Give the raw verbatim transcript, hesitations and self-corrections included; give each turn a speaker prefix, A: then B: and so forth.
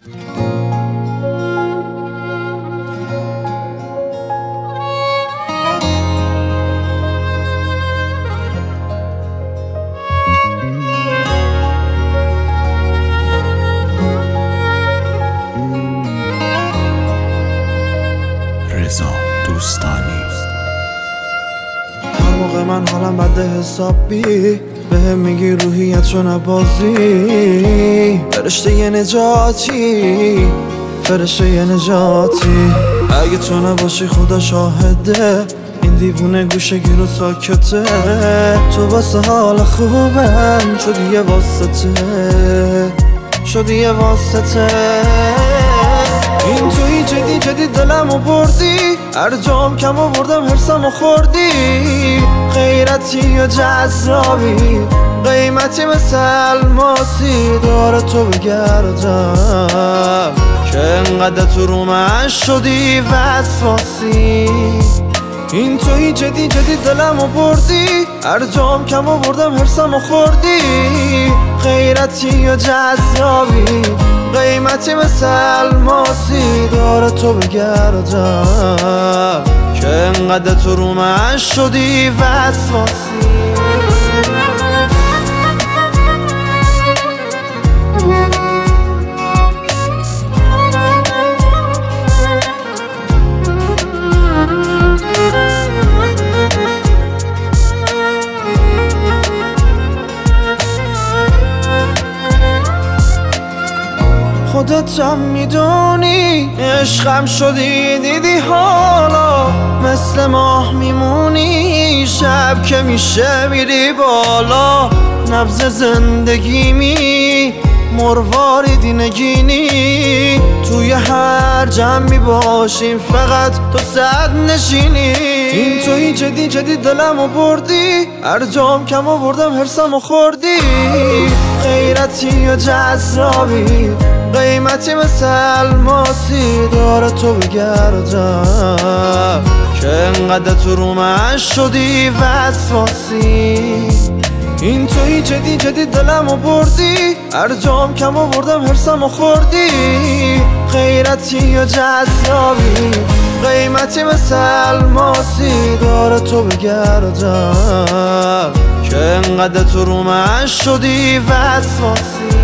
A: رضا دوستانی.
B: هر موقع من حالم بده حسابی بهم میگی روحیت شو نبازی، فرشته یه نجاتی، فرشته یه نجاتی. اگه تو نباشی خدا شاهده این دیوونه گوشه گیر و ساکته. تو واسه حال خوبم شدی یه واسطه، شدی یه واسطه. این توی جدی جدی دلمو بردی، هر جام کم آوردم حرسمو خوردی. غیرتی و جذابی، قیمتی مثل الماسی داره تو بگردم که انقدر تو رو من شدی وسواسی. این توی جدی جدی دلمو بردی، هر جام کم آوردم حرسمو خوردی. غیرتی و جذابی، قیمتی مثل الماسی داره تو بگردم که انقدر تو رو من شدی وسواسی. خودتم میدونی عشقم شدی، دیدی حالا مثل ماه میمونی. شب که میشه میری بالا، نبض زندگیمی مرواریدی نگینی. توی هر جمع میباشیم فقط تو صد نشینی. این توی جدی جدی دلمو بردی، هر جام کم آوردم حرسمو خوردی. غیرتی و جذابی، قیمتی مثل الماسی داره تو بگردم که انقدر تو رو من شدی وسواسی. این توی جدی جدی دلمو بردی، هر جام کم آوردم حرسمو خوردی. غیرتی و جذابی، قیمتی مثل الماسی داره تو بگردم که انقدر تو رو من شدی وسواسی.